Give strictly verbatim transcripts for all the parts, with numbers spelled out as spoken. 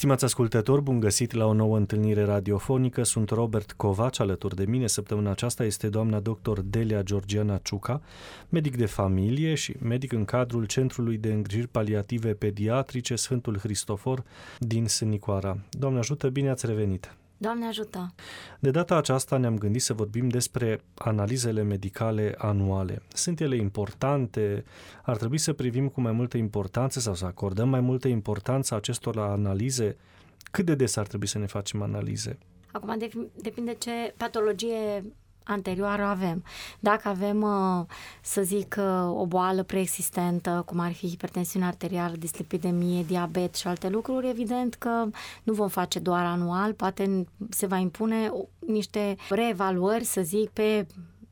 Stimați ascultători, bun găsit la o nouă întâlnire radiofonică. Sunt Robert Covaci, alături de mine săptămâna aceasta este doamna doctor Delia Georgiana Ciuca, medic de familie și medic în cadrul Centrului de Îngrijiri Paliative Pediatrice Sfântul Hristofor din Sânicoara. Doamne ajută, bine ați revenit! Doamne ajută! De data aceasta ne-am gândit să vorbim despre analizele medicale anuale. Sunt ele importante? Ar trebui să privim cu mai multă importanță sau să acordăm mai multă importanță acestor analize? Cât de des ar trebui să ne facem analize? Acum depinde ce patologie anterioară avem. Dacă avem, să zic, o boală preexistentă, cum ar fi hipertensiune arterială, dislipidemie, diabet și alte lucruri, evident că nu vom face doar anual, poate se va impune niște reevaluări, să zic, pe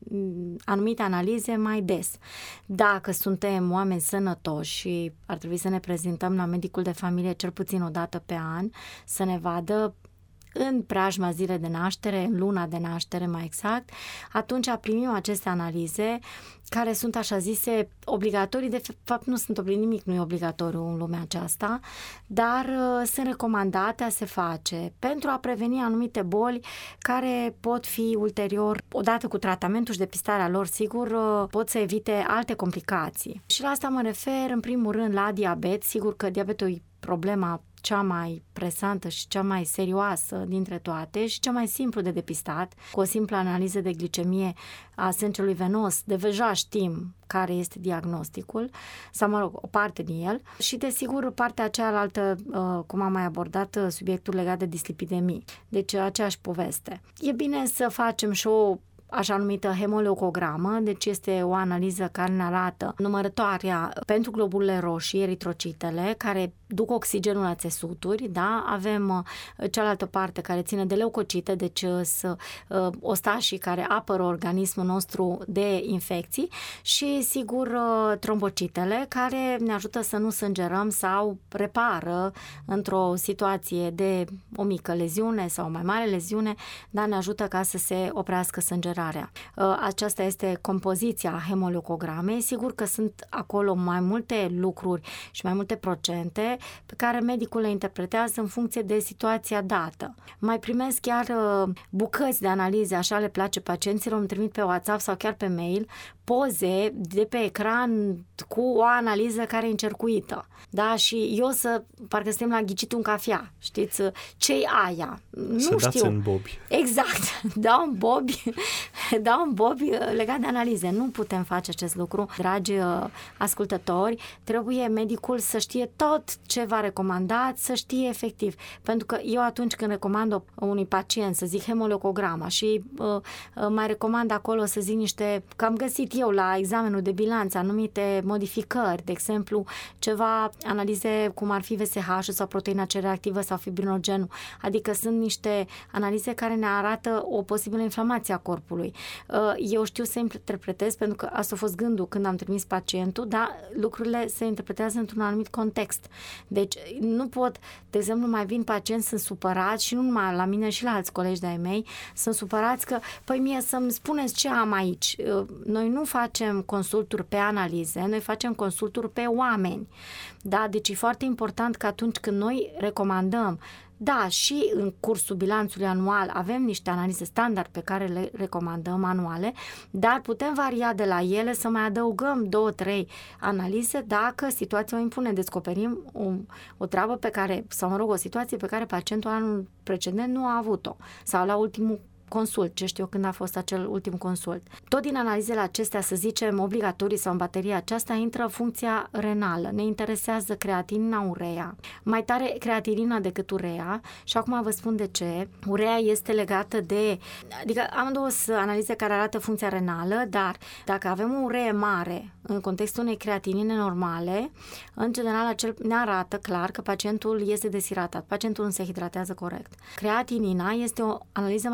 anumite analize mai des. Dacă suntem oameni sănătoși și ar trebui să ne prezentăm la medicul de familie cel puțin o dată pe an, să ne vadă în preajma zilei de naștere, în luna de naștere mai exact, atunci primim aceste analize care sunt așa zise obligatorii, de fapt nu sunt obligatorii, nimic nu e obligatoriu în lumea aceasta, dar uh, sunt recomandate a se face pentru a preveni anumite boli care pot fi ulterior, odată cu tratamentul și depistarea lor, sigur, uh, pot să evite alte complicații. Și la asta mă refer în primul rând la diabet, sigur că diabetul e problema cea mai presantă și cea mai serioasă dintre toate și cea mai simplu de depistat. Cu o simplă analiză de glicemie a sângelui venos, deja știm care este diagnosticul, sau mă rog, o parte din el și desigur partea cealaltă, cum am mai abordat subiectul legat de dislipidemie. Deci aceeași poveste. E bine să facem și o așa numită hemoleucogramă, deci este o analiză care ne arată numărătoarea pentru globulele roșii, eritrocitele, care duc oxigenul la țesuturi, da? Avem cealaltă parte care ține de leucocite, deci să, ostașii care apără organismul nostru de infecții și, sigur, trombocitele, care ne ajută să nu sângerăm sau repară într-o situație de o mică leziune sau o mai mare leziune, dar ne ajută ca să se oprească sângerarea. Aceasta este compoziția hemoleucogramei. Sigur că sunt acolo mai multe lucruri și mai multe procente pe care medicul le interpretează în funcție de situația dată. Mai primesc chiar bucăți de analize, așa le place pacienților, îmi trimit pe WhatsApp sau chiar pe mail poze de pe ecran cu o analiză care e încercuită. Da? Și eu să, parcă suntem la ghicitul în cafea, știți? Ce-i aia? Nu să știu. dați în bobi. Exact. Dau în bobi, dau în bobi legat de analize. Nu putem face acest lucru. Dragi ascultători, trebuie medicul să știe tot ce v-a recomandat, să știe efectiv. Pentru că eu atunci când recomand unui pacient, să zic hemoleucograma și uh, mai recomand acolo să zic niște, că am găsit eu la examenul de bilanț anumite modificări, de exemplu, ceva analize cum ar fi V S H sau proteina C reactivă sau fibrinogenul, adică sunt niște analize care ne arată o posibilă inflamație a corpului. Eu știu să interpretez, pentru că asta a fost gândul când am trimis pacientul, dar lucrurile se interpretează într-un anumit context. Deci nu pot, de exemplu, mai vin pacienți, sunt supărați și nu numai la mine și la alți colegi de-ai mei, sunt supărați că, păi mie să-mi spuneți ce am aici. Noi nu facem consulturi pe analize, noi facem consulturi pe oameni. Da? Deci e foarte important că atunci când noi recomandăm, da, și în cursul bilanțului anual avem niște analize standard pe care le recomandăm anuale, dar putem varia de la ele să mai adăugăm două, trei analize dacă situația o impune. Descoperim o, o treabă pe care, sau mă rog, o situație pe care pacientul anul precedent nu a avut-o sau la ultimul consult, ce știu eu când a fost acel ultim consult. Tot din analizele acestea, să zicem, obligatorii sau în bateria aceasta, intră funcția renală. Ne interesează creatinina, urea. Mai tare creatinina decât urea și acum vă spun de ce. Urea este legată de, adică am două analize care arată funcția renală, dar dacă avem o uree mare în contextul unei creatinine normale, în general acel ne arată clar că pacientul este deshidratat. Pacientul nu se hidratează corect. Creatinina este o analiză mai specifică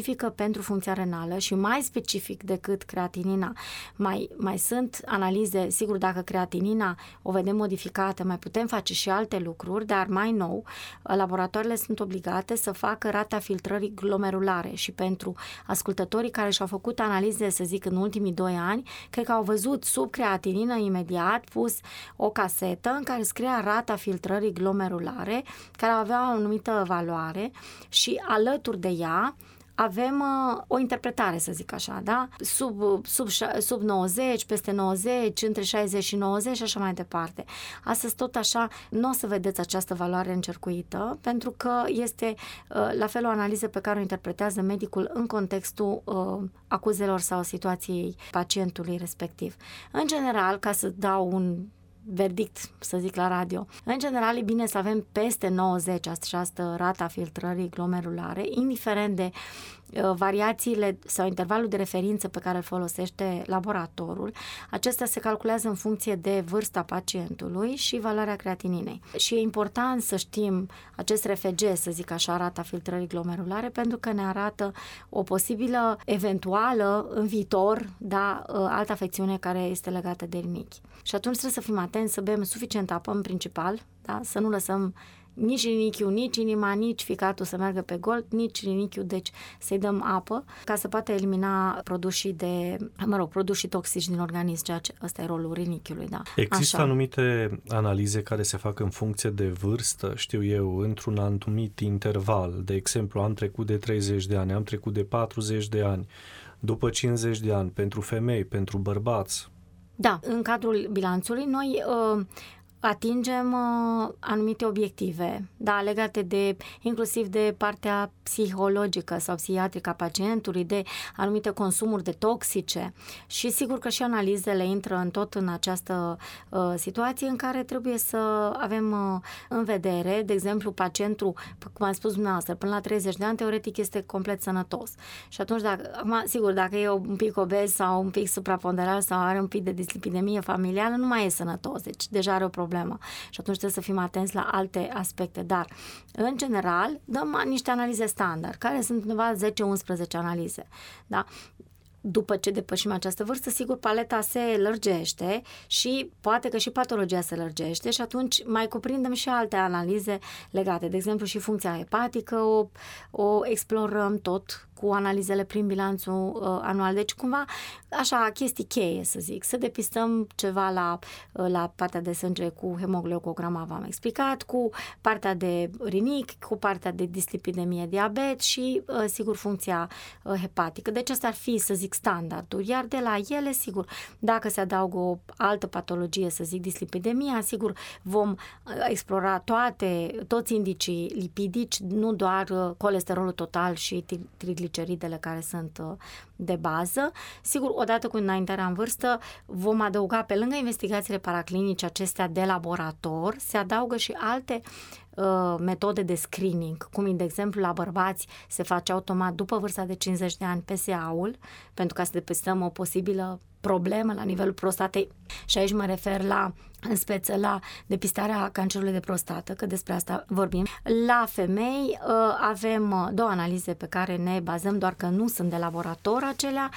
specifică pentru funcția renală și mai specific decât creatinina. Mai, mai sunt analize, sigur, dacă creatinina o vedem modificată, mai putem face și alte lucruri, dar mai nou, laboratoarele sunt obligate să facă rata filtrării glomerulare și pentru ascultătorii care și-au făcut analize, să zic, în ultimii doi ani, cred că au văzut sub creatinină imediat pus o casetă în care scria rata filtrării glomerulare, care avea o anumită valoare și alături de ea avem uh, o interpretare, să zic așa, da? Sub, sub, sub nouăzeci, peste nouăzeci, între șaizeci și nouăzeci și așa mai departe. Astăzi tot așa nu o să vedeți această valoare încercuită, pentru că este uh, la fel o analiză pe care o interpretează medicul în contextul uh, acuzelor sau situației pacientului respectiv. În general, ca să dau un verdict, să zic, la radio. În general, e bine să avem peste nouăzeci această rata filtrării glomerulare, indiferent de uh, variațiile sau intervalul de referință pe care îl folosește laboratorul. Acestea se calculează în funcție de vârsta pacientului și valoarea creatininei. Și e important să știm acest R F G, să zic așa, rata filtrării glomerulare, pentru că ne arată o posibilă, eventuală, în viitor, da, altă afecțiune care este legată de rinichi. Și atunci trebuie să fim atenți să bem suficient apă în principal, da? Să nu lăsăm nici rinichiul, nici inima, nici ficatul să meargă pe gol, nici rinichiul, deci să-i dăm apă ca să poată elimina produsii de, mă rog, produsii toxici din organism, ceea ce ăsta e rolul rinichiului, da. Există Așa. Anumite analize care se fac în funcție de vârstă, știu eu, într-un anumit interval, de exemplu, am trecut de treizeci de ani, am trecut de patruzeci de ani, după cincizeci de ani, pentru femei, pentru bărbați. Da, în cadrul bilanțului noi uh, atingem uh, anumite obiective, da, legate de, inclusiv de partea psihologică sau psihiatrică a pacientului, de anumite consumuri de toxice și sigur că și analizele intră în tot în această uh, situație în care trebuie să avem uh, în vedere, de exemplu, pacientul, cum am spus dumneavoastră, până la treizeci de ani, teoretic este complet sănătos. Și atunci, dacă, acum, sigur, dacă e un pic obez sau un pic supraponderal sau are un pic de dislipidemie familială, nu mai e sănătos, deci deja are o problemă. Și atunci trebuie să fim atenți la alte aspecte. Dar, în general, dăm niște analize standard, care sunt undeva zece unsprezece analize. Da? După ce depășim această vârstă, sigur, paleta se lărgește și poate că și patologia se lărgește și atunci mai cuprindem și alte analize legate. De exemplu, și funcția hepatică o, o explorăm tot cu analizele prin bilanțul uh, anual. Deci, cumva, așa, chestii cheie, să zic. Să depistăm ceva la, uh, la partea de sânge cu hemogleucograma, v-am explicat, cu partea de rinic, cu partea de dislipidemie, diabet și, uh, sigur, funcția uh, hepatică. Deci, asta ar fi, să zic, standardul. Iar de la ele, sigur, dacă se adaugă o altă patologie, să zic, dislipidemia, sigur, vom uh, explora toate, toți indicii lipidici, nu doar uh, colesterolul total și trigliceridele care sunt de bază. Sigur, odată cu înaintarea în vârstă, vom adăuga pe lângă investigațiile paraclinice acestea de laborator, se adaugă și alte uh, metode de screening, cum de exemplu la bărbați se face automat după vârsta de cincizeci de ani P S A-ul, pentru ca să depistăm o posibilă problemă la nivelul prostatei și aici mă refer la, în speță, la depistarea cancerului de prostată, că despre asta vorbim. La femei avem două analize pe care ne bazăm, doar că nu sunt de laborator acelea,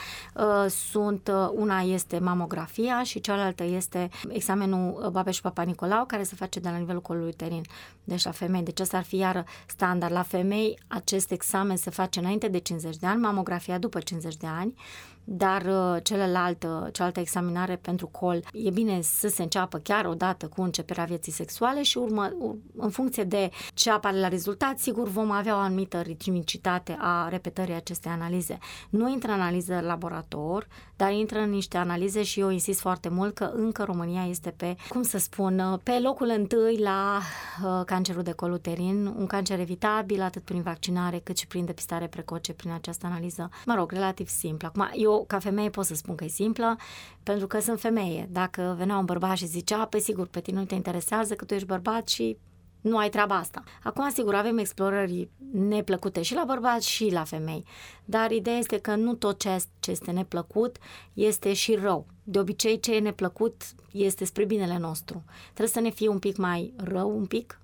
sunt, una este mamografia și cealaltă este examenul Babeș-Papa Nicolau, care se face de la nivelul colului uterin, deci la femei. Deci ăsta ar fi iară standard. La femei acest examen se face înainte de cincizeci de ani, mamografia după cincizeci de ani, dar celălalt, cealaltă examinare pentru col e bine să se înceapă chiar odată cu începerea vieții sexuale și urmă, în funcție de ce apare la rezultat, sigur vom avea o anumită ritmicitate a repetării acestei analize. Nu intră în analiză laborator, dar intră în niște analize și eu insist foarte mult că încă România este pe, cum să spun, pe locul întâi la uh, cancerul de col uterin, un cancer evitabil atât prin vaccinare cât și prin depistare precoce prin această analiză, mă rog, relativ simplă. Acum, eu ca femeie pot să spun că e simplă, pentru că sunt femeie. Dacă venea un bărbat și zicea, pe sigur, pe tine nu te interesează că tu ești bărbat și nu ai treaba asta. Acum, sigur, avem explorări neplăcute și la bărbați și la femei, dar ideea este că nu tot ce este neplăcut este și rău. De obicei, ce e neplăcut este spre binele nostru. Trebuie să ne fie un pic mai rău, un pic,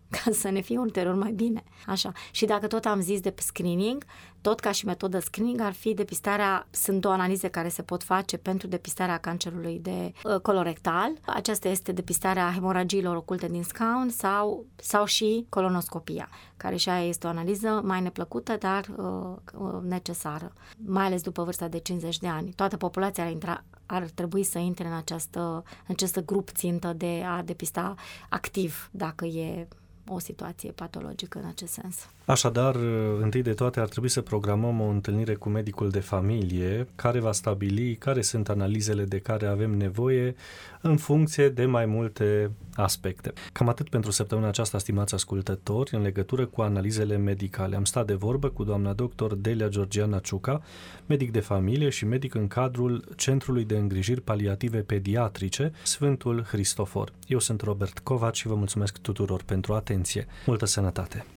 ca să ne fie ulterior mai bine. Așa. Și dacă tot am zis de screening, tot ca și metodă screening ar fi depistarea, sunt două analize care se pot face pentru depistarea cancerului de uh, colorectal. Aceasta este depistarea hemoragiilor oculte din scaun sau, sau și colonoscopia, care și aia este o analiză mai neplăcută, dar uh, necesară, mai ales după vârsta de cincizeci de ani. Toată populația ar, intra, ar trebui să intre în această, în această grup țintă de a depista activ dacă e o situație patologică în acest sens. Așadar, întâi de toate ar trebui să programăm o întâlnire cu medicul de familie care va stabili care sunt analizele de care avem nevoie în funcție de mai multe aspecte. Cam atât pentru săptămâna aceasta, stimați ascultători, în legătură cu analizele medicale. Am stat de vorbă cu doamna doctor Delia Georgiana Ciuca, medic de familie și medic în cadrul Centrului de Îngrijiri Paliative Pediatrice Sfântul Hristofor. Eu sunt Robert Covaci și vă mulțumesc tuturor pentru atenție. Multă sănătate!